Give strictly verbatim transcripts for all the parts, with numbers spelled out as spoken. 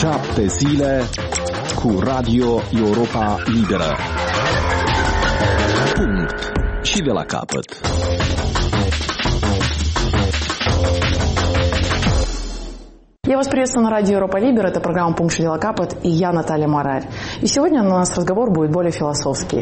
Șapte zile cu Radio Europa Liberă. Punct. Și de la capăt. Я вас приветствую на радио Европа Либера. Это программа «Пункт и дела капот» и я, Наталья Марарь. И сегодня у нас разговор будет более философский.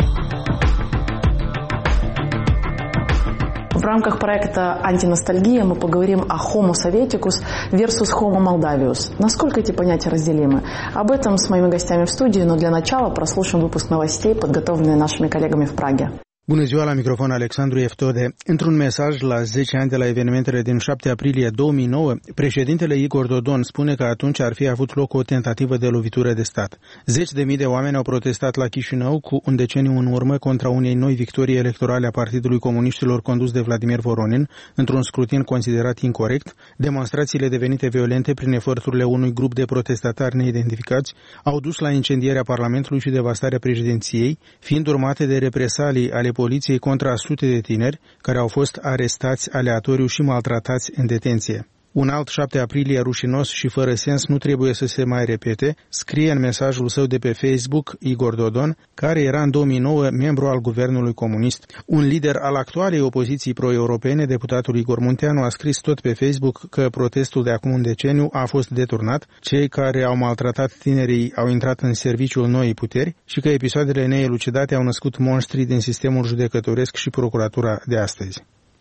В рамках проекта «Антиностальгия» мы поговорим о Homo Sovieticus versus Homo Maldavius. Насколько эти понятия разделимы? Об этом с моими гостями в студии, но для начала прослушаем выпуск новостей, подготовленные нашими коллегами в Праге. Bună ziua, la microfon Alexandru Eftode. Într-un mesaj la zece ani de la evenimentele din șapte aprilie două mii nouă, președintele Igor Dodon spune că atunci ar fi avut loc o tentativă de lovitură de stat. Zeci de mii de oameni au protestat la Chișinău cu un deceniu în urmă contra unei noi victorii electorale a Partidului Comuniștilor condus de Vladimir Voronin, într-un scrutin considerat incorect. Demonstrațiile devenite violente prin eforturile unui grup de protestatari neidentificați au dus la incendierea Parlamentului și devastarea președinției, fiind urmate de represalii ale poliției contra sute de tineri care au fost arestați aleatoriu și maltratați în detenție. Un alt șapte aprilie rușinos și fără sens nu trebuie să se mai repete, scrie în mesajul său de pe Facebook Igor Dodon, care era în două mii nouă membru al guvernului comunist. Un lider al actualei opoziții pro-europene, deputatul Igor Munteanu, a scris tot pe Facebook că protestul de acum un deceniu a fost deturnat, cei care au maltratat tinerii au intrat în serviciul noii puteri și că episoadele neelucidate au născut monștri din sistemul judecătoresc și procuratura de astăzi.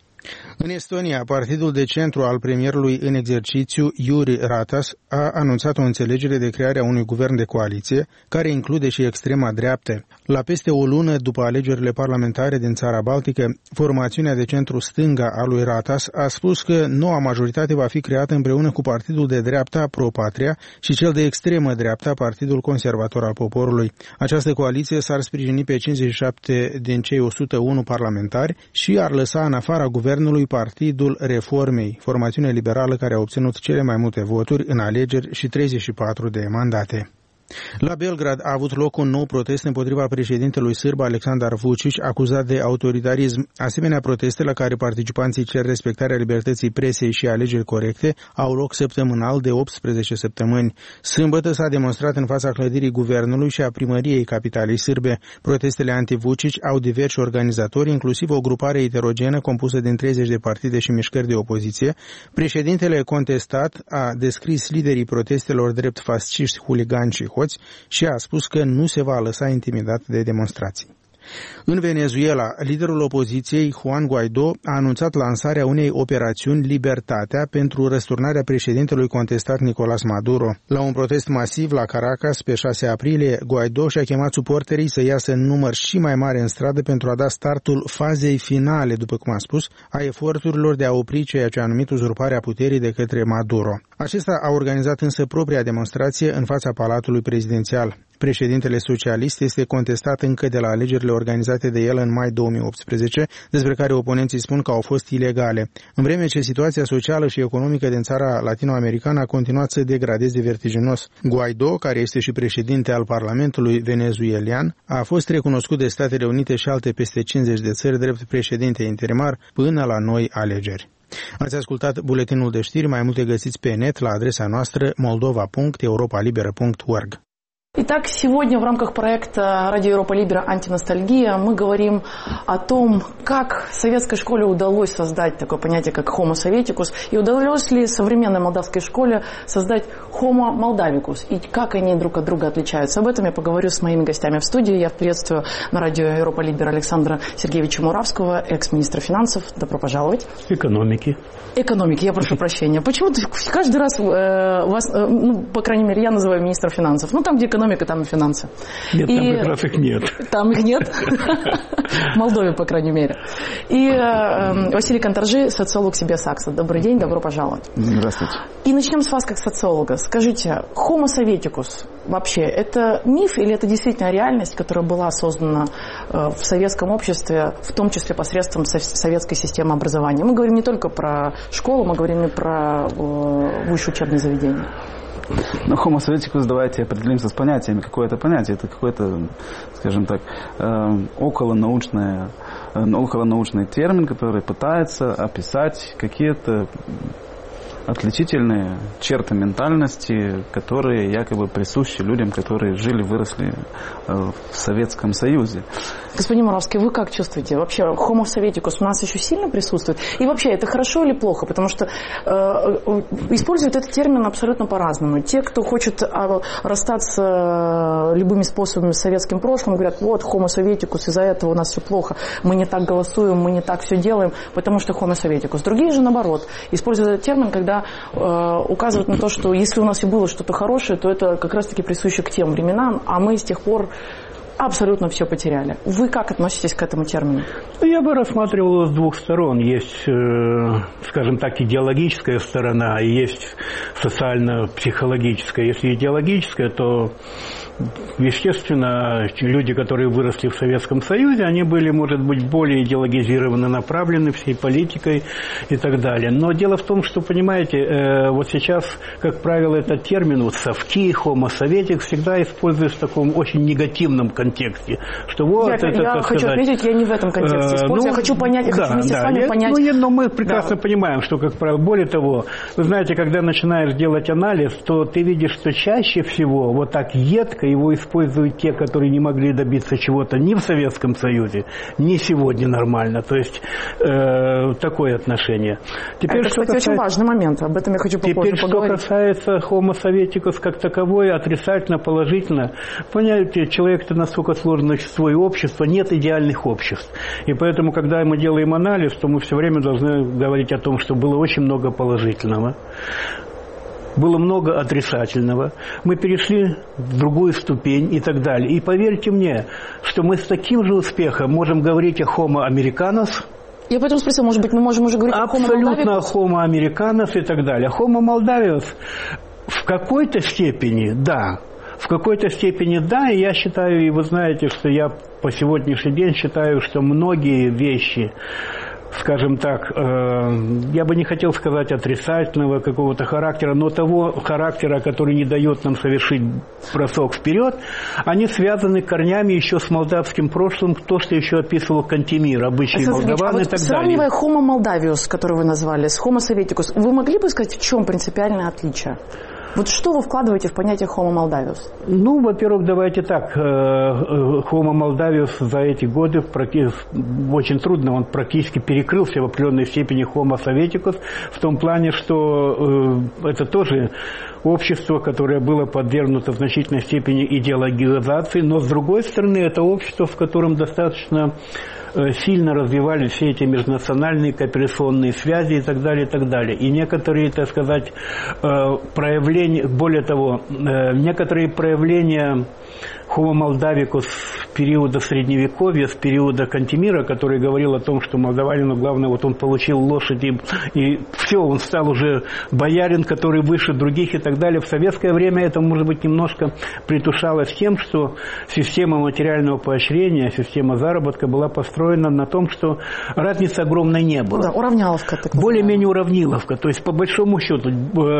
În Estonia, partidul de centru al premierului în exercițiu, Jüri Ratas, a anunțat o înțelegere de crearea unui guvern de coaliție, care include și extrema dreaptă. La peste o lună după alegerile parlamentare din țara Baltică, formațiunea de centru-stânga a lui Ratas a spus că noua majoritate va fi creată împreună cu partidul de dreapta Pro-Patria și cel de extremă dreapta, Partidul Conservator al Poporului. Această coaliție s-ar sprijini pe cincizeci și șapte din cei o sută unu parlamentari și ar lăsa în afara guvernului Partidul Reformei, formațiune liberală care a obținut cele mai multe voturi în alegeri și treizeci și patru de mandate. La Belgrad a avut loc un nou protest împotriva președintelui sârb Aleksandar Vučić, acuzat de autoritarism. Asemenea proteste la care participanții cer respectarea libertății presei și alegeri corecte au loc săptămânal de optsprezece săptămâni. Sâmbătă s-a demonstrat în fața clădirii guvernului și a primăriei capitalei sârbe. Protestele anti-Vučić au diversi organizatori, inclusiv o grupare heterogenă compusă din treizeci de partide și mișcări de opoziție. Președintele contestat a descris liderii protestelor drept fasciști, huligani și hoți și a spus că nu se va lăsa intimidat de demonstrații. În Venezuela, liderul opoziției, Juan Guaidó, a anunțat lansarea unei operațiuni Libertatea pentru răsturnarea președintelui contestat Nicolás Maduro. La un protest masiv la Caracas pe șase aprilie, Guaidó și-a chemat suporterii să iasă în număr și mai mare în stradă pentru a da startul fazei finale, după cum a spus, a eforturilor de a opri ceea ce a numit uzurparea puterii de către Maduro. Acesta a organizat însă propria demonstrație în fața Palatului Prezidențial. Președintele socialist este contestat încă de la alegerile organizate de el în mai două mii optsprezece, despre care oponenții spun că au fost ilegale, în vreme ce situația socială și economică din țara latinoamericană a continuat să degradeze vertiginos. Guaidó, care este și președinte al Parlamentului venezuelian, a fost recunoscut de Statele Unite și alte peste cincizeci de țări drept președinte interimar până la noi alegeri. Ați ascultat buletinul de știri, mai multe găsiți pe net la adresa noastră moldova punct europa liberă punct org. Итак, сегодня в рамках проекта «Радио Европа Либера. Антиностальгия» мы говорим о том, как советской школе удалось создать такое понятие, как Homo Sovieticus, и удалось ли современной молдавской школе создать Homo Moldavicus, и как они друг от друга отличаются. Об этом я поговорю с моими гостями в студии. Я приветствую на радио Европа Либера Александра Сергеевича Муравского, экс-министра финансов. Добро пожаловать. Экономики. Экономики, я прошу прощения. Почему-то каждый раз э, вас, э, ну, по крайней мере, я называю министра финансов. Ну, там, где экономика, там и финансы. Нет, и... там как раз их нет. Там их нет. В Молдове, по крайней мере. И э, Василий Конторжи, социолог Себе Сакса. Добрый день, добро пожаловать. Здравствуйте. И начнем с вас, как социолога. Скажите, Homo Sovieticus вообще это миф или это действительно реальность, которая была создана э, в советском обществе, в том числе посредством со- советской системы образования? Мы говорим не только про школу, мы говорим и про э, высшее учебное заведение. Ну, Homo Sovieticus, давайте определимся с понятиями. Какое это понятие? Это какой-то, скажем так, э, околонаучное, э, околонаучный термин, который пытается описать какие-то отличительные черты ментальности, которые якобы присущи людям, которые жили, выросли в Советском Союзе. Господин Муравский, вы как чувствуете? Вообще, Homo советикус у нас еще сильно присутствует? И вообще, это хорошо или плохо? Потому что э, используют этот термин абсолютно по-разному. Те, кто хочет э, расстаться э, любыми способами с советским прошлым, говорят, вот, Homo советикус, из-за этого у нас все плохо, мы не так голосуем, мы не так все делаем, потому что Homo советикус. Другие же, наоборот, используют этот термин, когда э, указывают на то, что если у нас и было что-то хорошее, то это как раз-таки присуще к тем временам, а мы с тех пор абсолютно все потеряли. Вы как относитесь к этому термину? Я бы рассматривал его с двух сторон. Есть, скажем так, идеологическая сторона, и есть социально-психологическая. Если идеологическая, то, естественно, люди, которые выросли в Советском Союзе, они были, может быть, более идеологизированы, направлены всей политикой и так далее. Но дело в том, что, понимаете, вот сейчас, как правило, этот термин, вот совки, homo советик, всегда используется в таком очень негативном контексте. контексте, что вот я, это, я так хочу сказать, отметить, я не в этом контексте использую, ну, я хочу понять, я да, хочу вместе да, с вами я, понять. Ну, но мы прекрасно да. понимаем, что, как правило, более того, вы знаете, когда начинаешь делать анализ, то ты видишь, что чаще всего вот так едко его используют те, которые не могли добиться чего-то ни в Советском Союзе, ни сегодня нормально. То есть э, такое отношение. Теперь, это, что кстати, касается... очень важный момент, об этом я хочу попозже Теперь, поговорить. что касается Homo советикус как таковой, отрицательно, положительно, понимаете, человек-то настолько сложный свое общество, нет идеальных обществ. И поэтому, когда мы делаем анализ, то мы все время должны говорить о том, что было очень много положительного, было много отрицательного, мы перешли в другую ступень и так далее. И поверьте мне, что мы с таким же успехом можем говорить о Homo americanus. Я поэтому спросил, может быть, мы можем уже говорить абсолютно о Homo Homo americanus и так далее. Homo moldavius в какой-то степени, да, в какой-то степени да, и я считаю, и вы знаете, что я по сегодняшний день считаю, что многие вещи, скажем так, э, я бы не хотел сказать отрицательного какого-то характера, но того характера, который не дает нам совершить бросок вперед, они связаны корнями еще с молдавским прошлым, то, что еще описывал Кантемир, обычаи молдаван а вот и так сравнивая далее. Homo moldavius, который вы назвали, с Homo soveticus, вы могли бы сказать, в чем принципиальное отличие? Вот что вы вкладываете в понятие Homo moldavius? Ну, во-первых, давайте так. Homo moldavius за эти годы очень трудно, он практически перекрылся в определенной степени Homo soveticus, в том плане, что это тоже общество, которое было подвергнуто в значительной степени идеологизации, но, с другой стороны, это общество, в котором достаточно сильно развивались все эти межнациональные кооперационные связи и так далее, и так далее. И некоторые, так сказать, проявления, более того, некоторые проявления Homo moldavicus с периода Средневековья, с периода Кантемира, который говорил о том, что молдаванину главное, вот он получил лошадь, и, и все, он стал уже боярин, который выше других и так далее. В советское время это, может быть, немножко притушалось тем, что система материального поощрения, система заработка была построена на том, что разницы огромной не было. Да, уравняловка. Более-менее уравниловка. То есть, по большому счету,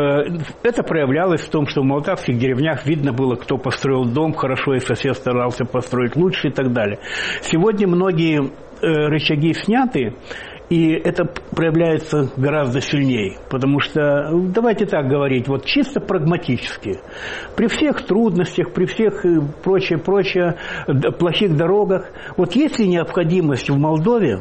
это проявлялось в том, что в молдавских деревнях видно было, кто построил дом хорошо, и сосед старался построить лучше и так далее. Сегодня многие э, рычаги сняты, и это проявляется гораздо сильнее. Потому что, давайте так говорить, вот чисто прагматически. При всех трудностях, при всех прочее, прочее, плохих дорогах, вот есть ли необходимость в Молдове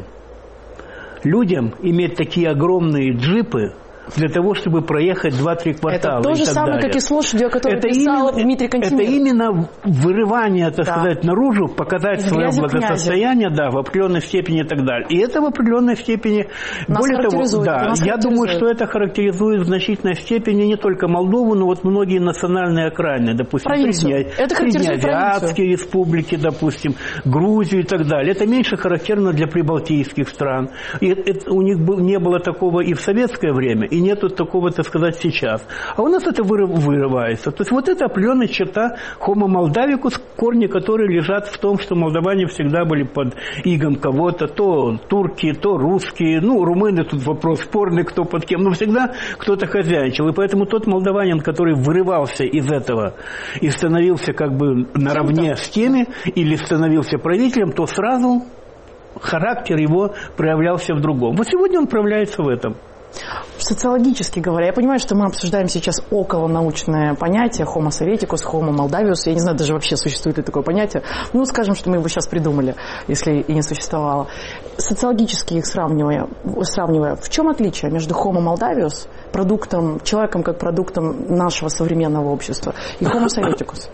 людям иметь такие огромные джипы, для того, чтобы проехать два-три квартала. Это то же и так самое, далее. как и с лошадью, о которой это писал именно, Дмитрий Кантемир. Это именно вырывание, так да. сказать, наружу, показать Из свое грязи благосостояние, да, в определенной степени и так далее. И это в определенной степени, нас более того, да, я думаю, что это характеризует в значительной степени не только Молдову, но вот многие национальные окраины, допустим, Среднеазиатские республики, допустим, Грузию и так далее. Это меньше характерно для прибалтийских стран. И это, у них был, не было такого и в советское время, и нету такого, так сказать, сейчас. А у нас это вырывается. То есть вот это определенная черта Homo moldavicus, корни которые лежат в том, что молдаване всегда были под игом кого-то, то турки, то русские, ну, румыны, тут вопрос спорный, кто под кем, но всегда кто-то хозяйничал. И поэтому тот молдаванин, который вырывался из этого и становился как бы наравне с теми, или становился правителем, то сразу характер его проявлялся в другом. Вот сегодня он проявляется в этом. Социологически говоря, я понимаю, что мы обсуждаем сейчас околонаучное понятие Homo советикус, Homo Maldavius. Я не знаю, даже вообще существует ли такое понятие. Ну, скажем, что мы его сейчас придумали, если и не существовало. Социологически их сравнивая, сравнивая, в чем отличие между Homo Maldavius, продуктом, человеком как продуктом нашего современного общества, и Homo советикус?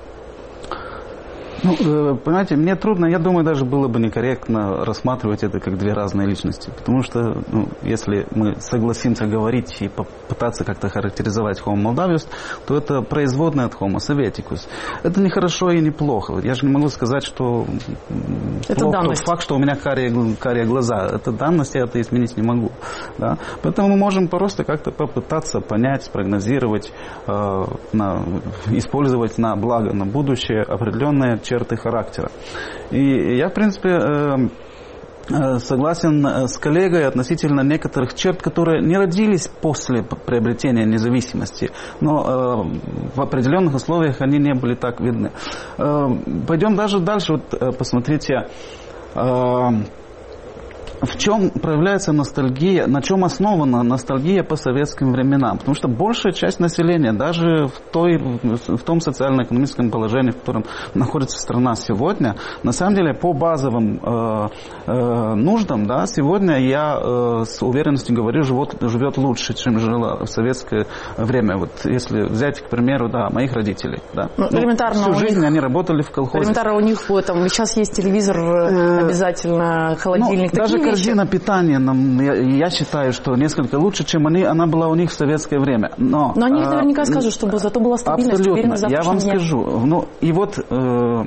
Ну, понимаете, мне трудно, я думаю, даже было бы некорректно рассматривать это как две разные личности. Потому что, ну, если мы согласимся говорить и попытаться как-то характеризовать Homo Maldavius, то это производное от Homo Советикус. Это не хорошо и не плохо. Я же не могу сказать, что это плохо данность. Тот факт, что у меня карие, карие глаза. Это данность, я это изменить не могу. Да? Поэтому мы можем просто как-то попытаться понять, спрогнозировать, э, на, использовать на благо, на будущее определенные черты характера. И я, в принципе, согласен с коллегой относительно некоторых черт, которые не родились после приобретения независимости, но в определенных условиях они не были так видны. Пойдем даже дальше. Вот посмотрите, в чем проявляется ностальгия, на чем основана ностальгия по советским временам? Потому что большая часть населения, даже в, той, в том социально-экономическом положении, в котором находится страна сегодня, на самом деле по базовым э, э, нуждам, да, сегодня я э, с уверенностью говорю, живет, живет лучше, чем жила в советское время. Вот если взять, к примеру, да, моих родителей. Да. Ну, элементарно всю жизнь них, они работали в колхозе. Элементарно у них там, сейчас есть телевизор, обязательно холодильник. Ну, даже корзина питания, нам, я, я считаю, что несколько лучше, чем они, она была у них в советское время. Но, Но они э, наверняка скажут, что зато была стабильность. Абсолютно. Я вам дня. скажу. Ну, и вот э,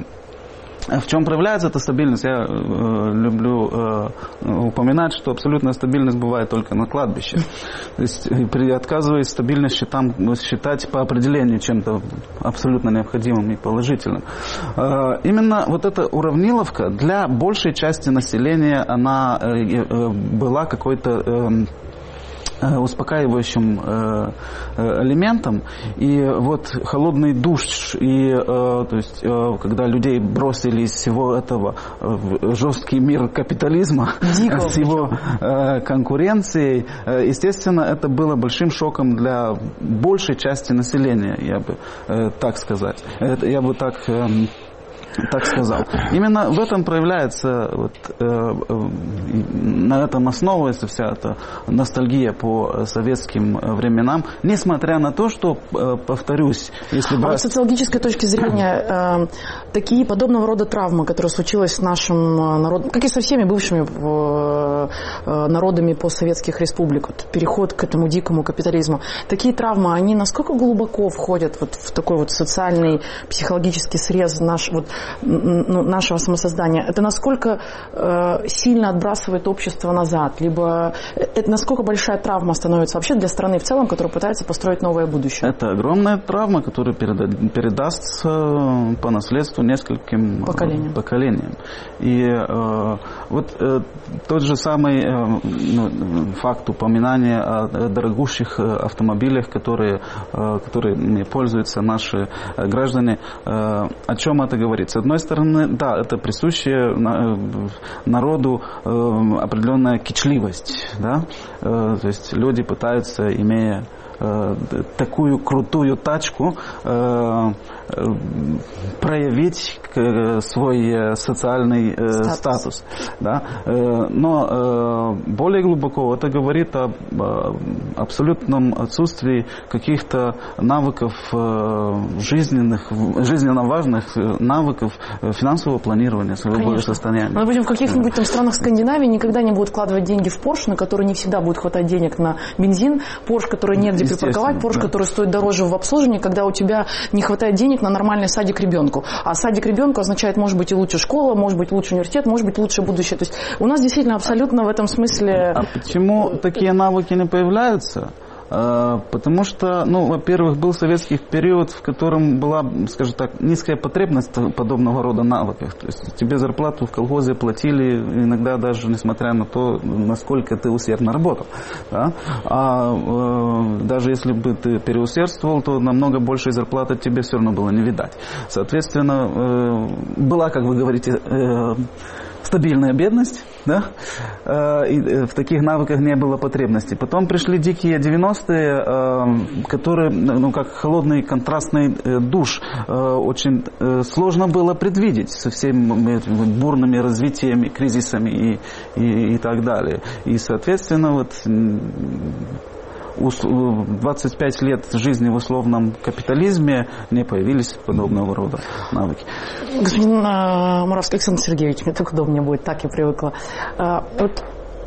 в чем проявляется эта стабильность, я э, люблю э, упоминать, что абсолютная стабильность бывает только на кладбище. То есть, при отказываясь стабильность считам, считать по определению чем-то абсолютно необходимым и положительным. Э, именно вот эта уравниловка для большей части населения, она э, э, была какой-то... Э, успокаивающим э, элементом. И вот холодный душ, и, э, то есть, э, когда людей бросили из всего этого в жесткий мир капитализма, Дико. с его э, конкуренцией, э, естественно, это было большим шоком для большей части населения, я бы э, так сказать. Это, я бы так... Э, так сказал. Именно в этом проявляется, вот, э, э, на этом основывается вся эта ностальгия по советским временам, несмотря на то, что, э, повторюсь, если брать... А вот с социологической точки зрения, э, такие подобного рода травмы, которые случились с нашим народом, как и со всеми бывшими э, народами постсоветских республик, вот, переход к этому дикому капитализму, такие травмы, они насколько глубоко входят вот в такой вот социальный, психологический срез наш, вот, Ну, нашего самосоздания, это насколько э, сильно отбрасывает общество назад, либо это насколько большая травма становится вообще для страны в целом, которая пытается построить новое будущее? Это огромная травма, которая переда- передастся по наследству нескольким поколениям. поколениям. И э, вот э, тот же самый э, ну, факт упоминания о дорогущих автомобилях, которые, э, которыми пользуются наши граждане, э, о чем это говорит? С одной стороны, да, это присущая народу э, определенная кичливость, да, э, то есть люди пытаются, имея э, такую крутую тачку, э, проявить свой социальный статус, статус, да? Но более глубоко это говорит об абсолютном отсутствии каких-то навыков жизненных, жизненно важных навыков финансового планирования своего состояния. Мы будем в каких-нибудь там странах Скандинавии никогда не будут вкладывать деньги в Порш, на который не всегда будет хватать денег на бензин, Порш, который нет где припарковать, Порш, да. который стоит дороже в обслуживании, когда у тебя не хватает денег на нормальный садик ребенку. А садик ребенку означает, может быть, и лучше школа, может быть, лучше университет, может быть, лучше будущее. То есть у нас действительно абсолютно в этом смысле... А почему такие навыки не появляются? Потому что, ну, во-первых, был советский период, в котором была, скажем так, низкая потребность подобного рода навыков. То есть тебе зарплату в колхозе платили иногда даже несмотря на то, насколько ты усердно работал. Да? А э, даже если бы ты переусердствовал, то намного большей зарплаты тебе все равно было не видать. Соответственно, э, была, как вы говорите, э, стабильная бедность. Да? И в таких навыках не было потребности. Потом пришли дикие девяностые, которые, ну, как холодный контрастный душ, очень сложно было предвидеть со всеми бурными развитиями, кризисами и, и, и так далее. И, соответственно, вот двадцать пять лет жизни в условном капитализме не появились подобного рода навыки. Господин Муравский Александр Сергеевич, мне так удобнее будет, так я привыкла. Вот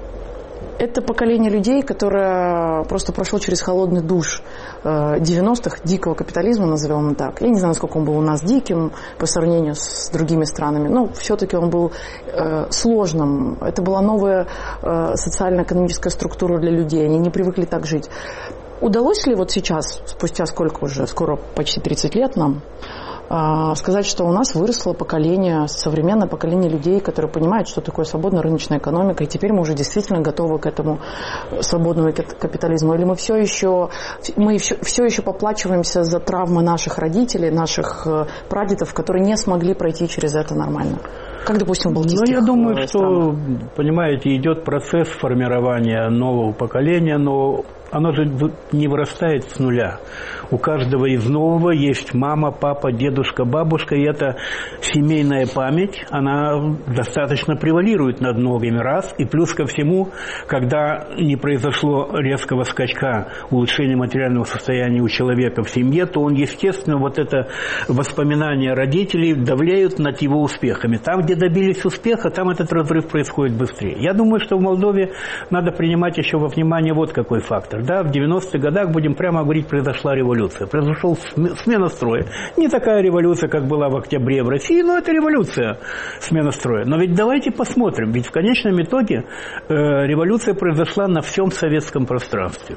это поколение людей, которое просто прошло через холодный душ девяностых, дикого капитализма, назовем его так. Я не знаю, насколько он был у нас диким по сравнению с другими странами, но все-таки он был э, сложным. Это была новая э, социально-экономическая структура для людей. Они не привыкли так жить. Удалось ли вот сейчас, спустя сколько уже, скоро почти тридцать лет нам, сказать, что у нас выросло поколение, современное поколение людей, которые понимают, что такое свободная рыночная экономика, и теперь мы уже действительно готовы к этому свободному капитализму? Или мы все еще, мы все, все еще поплачиваемся за травмы наших родителей, наших прадедов, которые не смогли пройти через это нормально? Как, допустим, в балтийских странах? Ну, я думаю, странах. что, понимаете, идет процесс формирования нового поколения, но оно же не вырастает с нуля. У каждого из нового есть мама, папа, дедушка, бабушка, и эта семейная память, она достаточно превалирует над многими раз. И плюс ко всему, когда не произошло резкого скачка улучшения материального состояния у человека в семье, то он, естественно, вот это воспоминания родителей давляют над его успехами. Там, где добились успеха, там этот разрыв происходит быстрее. Я думаю, что в Молдове надо принимать еще во внимание вот какой фактор. Да, в девяностых годах, будем прямо говорить, произошла революция. Произошла смена строя. Не такая революция, как была в октябре в России, но это революция, смена строя. Но ведь давайте посмотрим. Ведь в конечном итоге э, революция произошла на всем советском пространстве.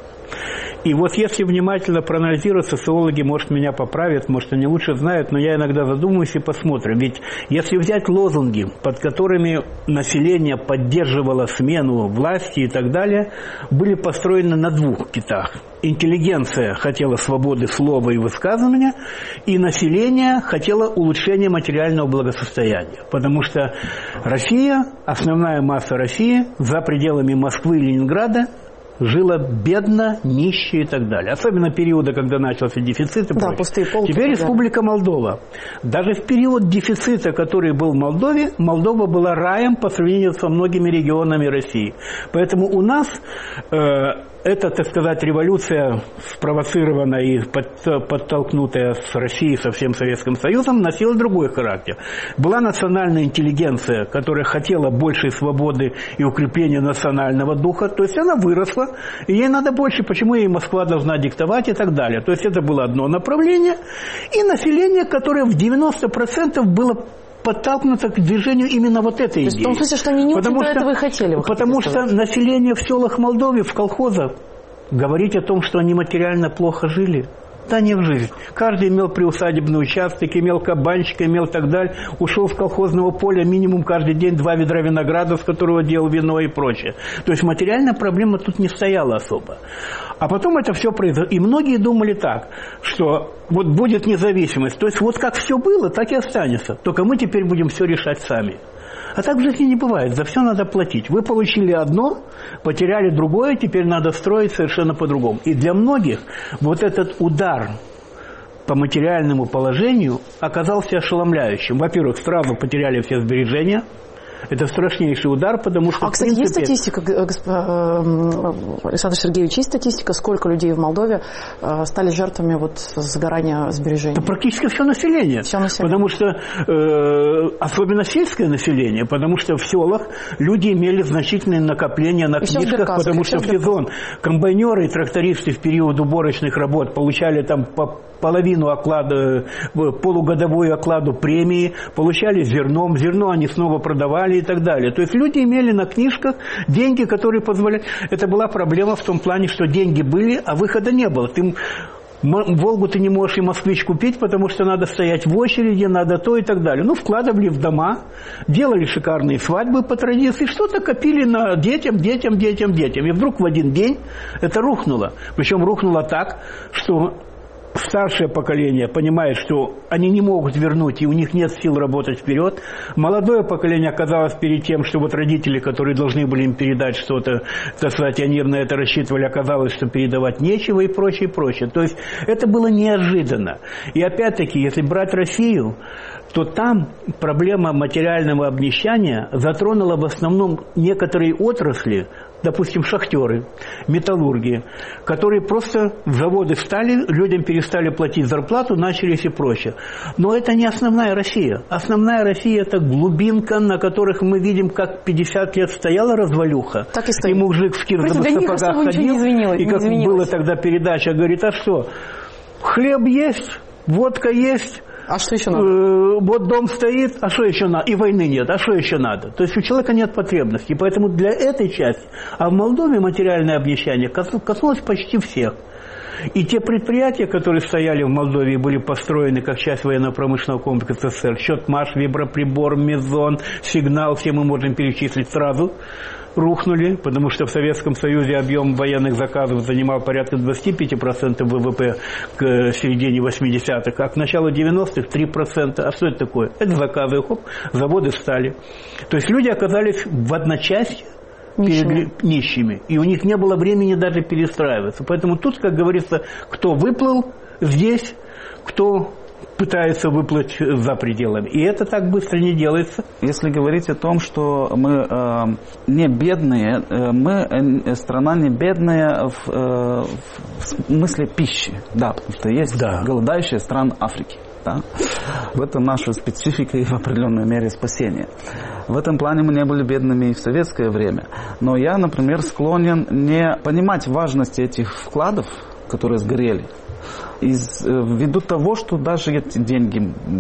И вот если внимательно проанализировать, социологи, может, меня поправят, может, они лучше знают, но я иногда задумываюсь и посмотрим. Ведь если взять лозунги, под которыми население поддерживало смену власти и так далее, были построены на двух китах. Интеллигенция хотела свободы слова и высказывания, и население хотело улучшения материального благосостояния. Потому что Россия, основная масса России, за пределами Москвы и Ленинграда, жила бедно, нище и так далее. Особенно периода, когда начался дефицит и да, прочее. Пустые полки. Теперь Республика Молдова. Даже в период дефицита, который был в Молдове, Молдова была раем по сравнению со многими регионами России. Поэтому у нас э, эта, так сказать, революция, спровоцированная и под, подтолкнутая с Россией, со всем Советским Союзом, носила другой характер. Была национальная интеллигенция, которая хотела большей свободы и укрепления национального духа, то есть она выросла, и ей надо больше, почему ей Москва должна диктовать и так далее. То есть это было одно направление, и население, которое в девяносто процентов было подтолкнуто к движению именно вот этой идеи. То есть в том смысле, что они не очень этого и хотели. Потому что население в селах Молдовы, в колхозах, говорить о том, что они материально плохо жили, да не в жизнь. Каждый имел приусадебный участок, имел кабанчика, имел так далее. Ушел с колхозного поля минимум каждый день два ведра винограда, с которого делал вино и прочее. То есть материальная проблема тут не стояла особо. А потом это все произошло. И многие думали так, что вот будет независимость. То есть вот как все было, так и останется. Только мы теперь будем все решать сами. А так в жизни не бывает. За все надо платить. Вы получили одно, потеряли другое, теперь надо строить совершенно по-другому. И для многих вот этот удар по материальному положению оказался ошеломляющим. Во-первых, сразу потеряли все сбережения. Это страшнейший удар, потому что... А, кстати, принципе... есть статистика, госп... Александр Сергеевич, есть статистика, сколько людей в Молдове стали жертвами вот сгорания сбережений? Это практически все население. Все население. Потому что, э, особенно сельское население, потому что в селах люди имели значительные накопления на книжках, потому что в сезон комбайнеры и трактористы в период уборочных работ получали там по половину оклада, полугодовую окладу премии, получали зерном, зерно они снова продавали и так далее. То есть люди имели на книжках деньги, которые позволяли... Это была проблема в том плане, что деньги были, а выхода не было. Ты... Волгу ты не можешь и москвич купить, потому что надо стоять в очереди, надо то и так далее. Ну, вкладывали в дома, делали шикарные свадьбы по традиции, что-то копили на детям, детям, детям, детям. И вдруг в один день это рухнуло. Причем рухнуло так, что старшее поколение понимает, что они не могут вернуть, и у них нет сил работать вперед. Молодое поколение оказалось перед тем, что вот родители, которые должны были им передать что-то, так сказать, они на это рассчитывали, оказалось, что передавать нечего и прочее, прочее. То есть это было неожиданно. И опять-таки, если брать Россию, то там проблема материального обнищания затронула в основном некоторые отрасли, допустим, шахтеры, металлурги, которые просто в заводы встали, людям перестали платить зарплату, начались и прочее. Но это не основная Россия. Основная Россия – это глубинка, на которых мы видим, как пятьдесят лет стояла развалюха. Так и стоит. И мужик в кирзовых сапогах ходил, и как была тогда передача, говорит, а что, хлеб есть, водка есть, а что еще надо? Вот дом стоит, а что еще надо? И войны нет, а что еще надо? То есть у человека нет потребностей. Поэтому для этой части, а в Молдове материальное обнищание коснулось почти всех. И те предприятия, которые стояли в Молдове и были построены как часть военно-промышленного комплекса СССР, Счетмаш, Виброприбор, Мезон, Сигнал, все мы можем перечислить сразу, рухнули, потому что в Советском Союзе объем военных заказов занимал порядка двадцать пять процентов ВВП к середине восьмидесятых, а к началу девяностых три процента. А что это такое? Это заказы, хоп, заводы встали. То есть люди оказались в одночасье нищими. Перед нищими, и у них не было времени даже перестраиваться. Поэтому тут, как говорится, кто выплыл здесь, кто пытается выплыть за пределами. И это так быстро не делается. Если говорить о том, что мы э, не бедные, э, мы э, страна не бедная в, э, в смысле пищи. Да, потому что есть да. голодающие страны Африки. Да? В этом наша специфика и в определенной мере спасение. В этом плане мы не были бедными и в советское время. Но я, например, склонен не понимать важности этих вкладов, которые сгорели, из, ввиду того, что даже эти деньги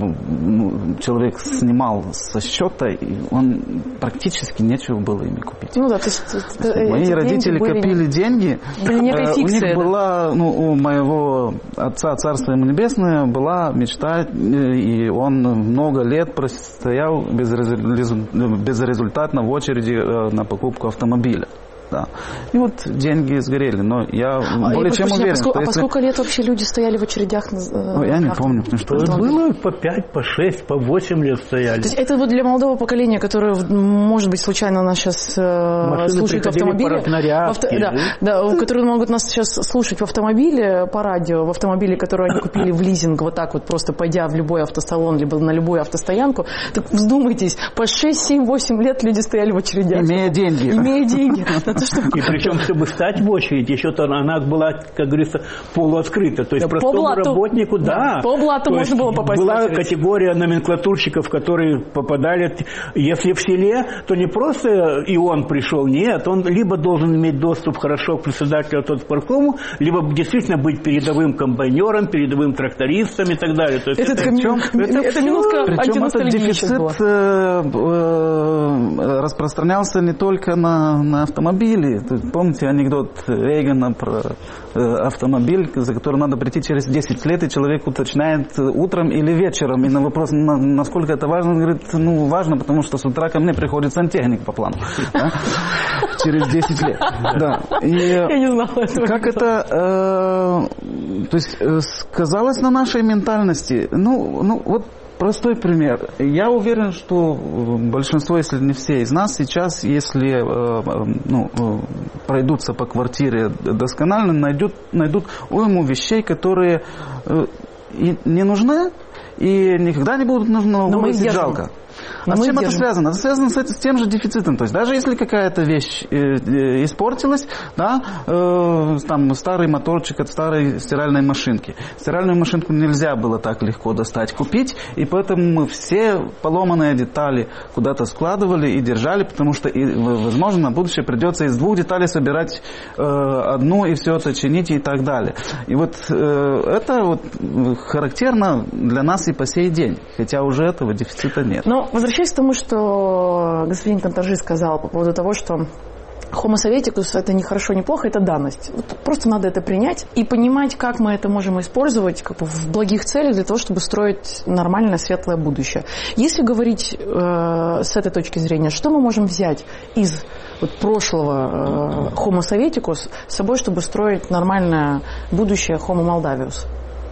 ну, человек снимал со счета, и он практически нечего было ими купить. Ну да, то есть, мои родители были, копили деньги, были некая фикция, у них да? была, ну, у моего отца, Царство ему небесное, была мечта, и он много лет простоял безрезультатно в очереди на покупку автомобиля. Да. И вот деньги сгорели, но я а более чем уверен. Поскольку, что а если... по сколько лет вообще люди стояли в очередях? Ну, я не авто... помню, потому что... Это было по пять, по шесть, по восемь лет стояли. То есть это вот для молодого поколения, которое, может быть, случайно нас сейчас э, слушает в автомобиле. Авто... Да, да, которые могут нас сейчас слушать в автомобиле по радио, в автомобиле, который они купили в лизинг, вот так вот просто пойдя в любой автосалон, либо на любую автостоянку. Так вздумайтесь, по шесть, семь, восемь лет люди стояли в очередях. Имея деньги. Имея деньги. И причем, чтобы стать в очередь, еще-то она была, как говорится, полуоткрыта. То есть да, простому по блату, работнику, да. да по блату можно было попасть была в очередь. категория номенклатурщиков, которые попадали, если в селе, то не просто и он пришел, нет, он либо должен иметь доступ хорошо к председателю автоспорткому, либо действительно быть передовым комбайнером, передовым трактористом и так далее. То есть Этот это, причем, это, это минутка антиностальгии сейчас была. Причем этот дефицит э, э, распространялся не только на, на автомобили. Помните анекдот Рейгана про э, автомобиль, за который надо прийти через десять лет, и человек уточняет, утром или вечером. И на вопрос, на, насколько это важно, он говорит, ну, важно, потому что с утра ко мне приходит сантехник по плану. Да? Через десять лет. Да. И я не знала этого. Как это э, то есть, э, сказалось на нашей ментальности? Ну, ну вот простой пример. Я уверен, что большинство, если не все из нас сейчас, если э, ну, пройдутся по квартире досконально, найдут, найдут уйму вещей, которые э, и не нужны и никогда не будут нужны, но выбросить жалко. А с чем это связано? Это связано с, с тем же дефицитом. То есть даже если какая-то вещь э, э, испортилась, да, э, там старый моторчик от старой стиральной машинки. Стиральную машинку нельзя было так легко достать, купить, и поэтому мы все поломанные детали куда-то складывали и держали, потому что, и, возможно, на будущее придется из двух деталей собирать э, одну и все это чинить и так далее. И вот э, это вот характерно для нас и по сей день, хотя уже этого дефицита нет. Но возвращаясь к тому, что господин Кантаржи сказал по поводу того, что Homo Sovieticus – это не хорошо, не плохо, это данность. Вот просто надо это принять и понимать, как мы это можем использовать как бы, в благих целях для того, чтобы строить нормальное, светлое будущее. Если говорить э, с этой точки зрения, что мы можем взять из вот, прошлого э, Homo Sovieticus с собой, чтобы строить нормальное будущее Homo Moldavius?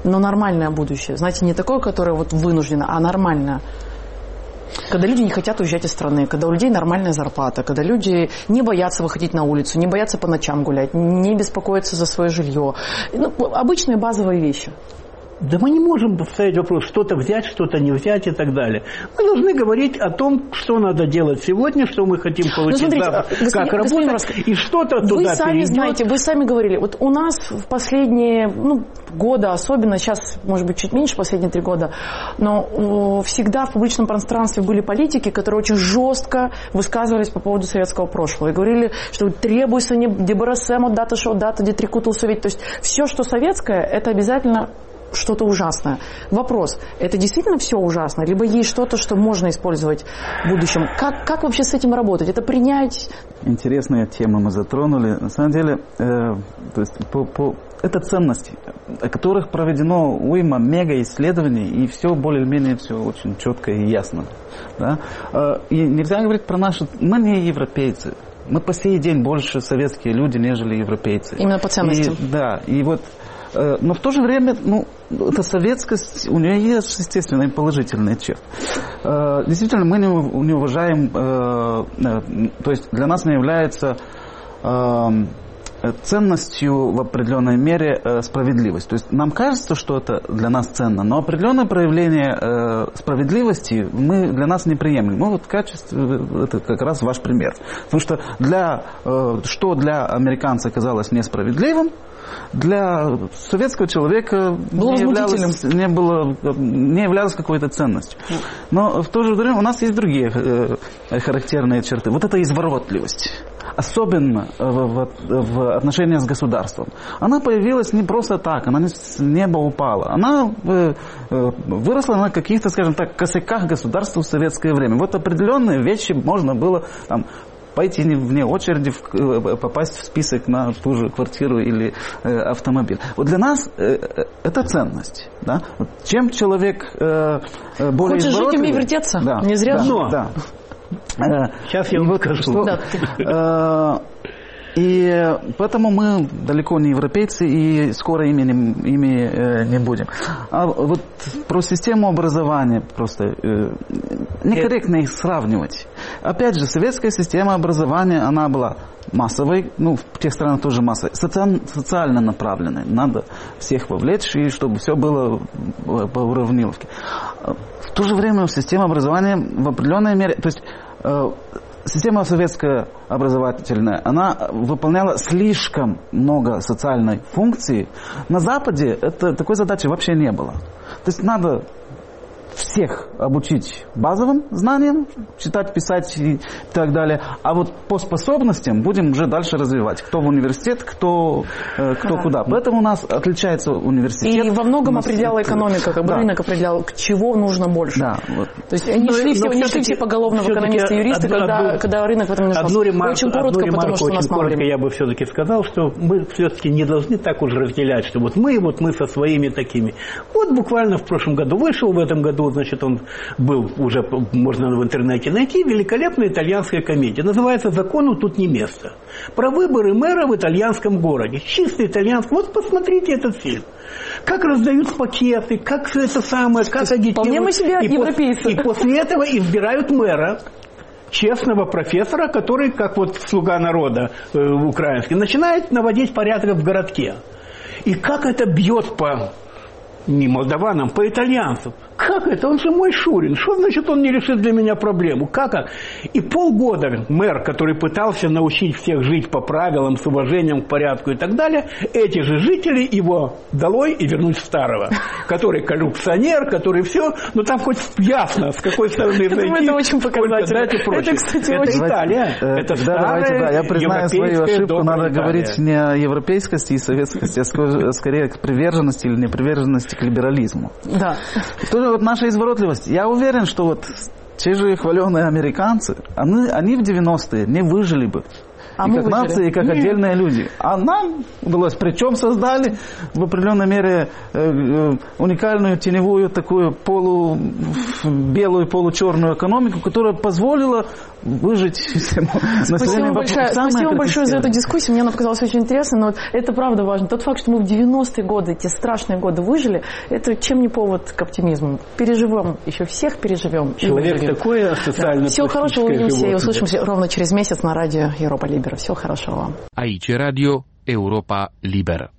но нормальное будущее. Знаете, не такое, которое вот вынуждено, а нормальное. Когда люди не хотят уезжать из страны, когда у людей нормальная зарплата, когда люди не боятся выходить на улицу, не боятся по ночам гулять, не беспокоятся за свое жилье. Ну, обычные базовые вещи. Да мы не можем поставить вопрос, что-то взять, что-то не взять и так далее. Мы должны говорить о том, что надо делать сегодня, что мы хотим получить ну, смотрите, завтра, господин, как господин работать, Москов, и что-то вы туда сами перейдет. знаете, вы сами говорили, вот у нас в последние ну, года, особенно сейчас, может быть, чуть меньше, последние три года, но о, всегда в публичном пространстве были политики, которые очень жестко высказывались по поводу советского прошлого. И говорили, что требуется не дебарасемо дата шо дата детрикутул совет. То есть все, что советское, это обязательно что-то ужасное. Вопрос, это действительно все ужасно? Либо есть что-то, что можно использовать в будущем? Как, как вообще с этим работать? Это принять? Интересные темы мы затронули. На самом деле, э, то есть по, по, это ценности, о которых проведено уйма мега-исследований, и все более-менее все очень четко и ясно. Да? Э, и нельзя говорить про наши... Мы не европейцы. Мы по сей день больше советские люди, нежели европейцы. Именно по ценностям. И, да, и вот... Но в то же время, ну, эта советскость, у нее есть, естественно, и положительные черты. Действительно, мы не уважаем, то есть для нас не является ценностью в определенной мере справедливость. То есть нам кажется, что это для нас ценно, но определенное проявление справедливости мы, для нас неприемлемо. Ну, вот качество, это как раз ваш пример. Потому что для, что для американца казалось несправедливым, для советского человека не являлось, не, было, не являлось какой-то ценностью. Но в то же время у нас есть другие э, характерные черты. Вот эта изворотливость, особенно в, в, в отношениях с государством. Она появилась не просто так, она не с неба упала. Она э, выросла на каких-то, скажем так, косяках государства в советское время. Вот определенные вещи можно было там, пойти вне очереди, попасть в список на ту же квартиру или э, автомобиль. Вот для нас э, это ценность. Да? Вот чем человек э, более Хочешь изворотливый... жить, умей вертеться? Да, Не зря. Да, Но. да. Сейчас я вам вот скажу. Что, Да. э, и поэтому мы далеко не европейцы и скоро ими, не, ими э, не будем. А вот про систему образования просто э, некорректно их сравнивать. Опять же, советская система образования, она была массовой, ну, в тех странах тоже массовой, социально, социально направленной. Надо всех вовлечь, и чтобы все было по уравниловке. В то же время система образования в определенной мере... То есть, э, система советская образовательная, она выполняла слишком много социальной функции. На Западе это, такой задачи вообще не было. То есть надо всех обучить базовым знаниям, читать, писать и так далее. А вот по способностям будем уже дальше развивать. Кто в университет, кто, э, кто куда. Поэтому у нас отличается университет. И во многом определяла экономика, как бы да. Рынок определял, к чего нужно больше. Да, вот. То есть они но, шли, все, не шли все поголовно в экономисты и юристы, одну, когда, одну, когда рынок в этом не нуждался. Одну ремарку, очень коротко, одну ремарку, потому что очень у нас мало коротко времени. Я бы все-таки сказал, что мы все-таки не должны так уж разделять, что вот мы, вот мы со своими такими. Вот буквально в прошлом году вышел, в этом году, значит, он был уже, можно в интернете найти, великолепная итальянская комедия. Называется «Закону тут не место». Про выборы мэра в итальянском городе. Чисто итальянский. Вот посмотрите этот фильм. Как раздают пакеты, как все это самое, как агитируют. Вполне мы себе и европейцы. Пос, и после этого избирают мэра. Честного профессора, который, как вот слуга народа э, украинский, начинает наводить порядок в городке. И как это бьет по... не молдаванам, по итальянцам. Как это? Он же мой Шурин. Что значит он не решит для меня проблему? Как? как? И полгода мэр, который пытался научить всех жить по правилам, с уважением к порядку и так далее, эти же жители его долой и вернуть в старого. Который коррупционер, который все. Но там хоть ясно, с какой стороны зайти. Это очень показательно. Это, кстати, это очень... Италия. Это старая, я признаю свою ошибку. Надо Италия. Говорить не о европейскости и советскости, а скорее к приверженности или неприверженности к либерализму. Да. Тоже вот наша изворотливость. Я уверен, что вот те же хваленые американцы, они, они в девяностые не выжили бы А и как выжили. Нация, и как Нет. отдельные люди. А нам удалось. Причем создали в определенной мере э, э, уникальную теневую такую полу белую, получерную экономику, которая позволила выжить всему населению. Большое, спасибо большое за эту дискуссию. Мне она показалась очень интересной, но это правда важно. Тот факт, что мы в девяностые годы, те страшные годы выжили, это чем не повод к оптимизму. Переживем, еще всех переживем. Человек такое социально. Да. Всего хорошего, увидимся и услышимся ровно через месяц на радио Европа Либера. Всего хорошего вам. Aici Radio Europa Liberă.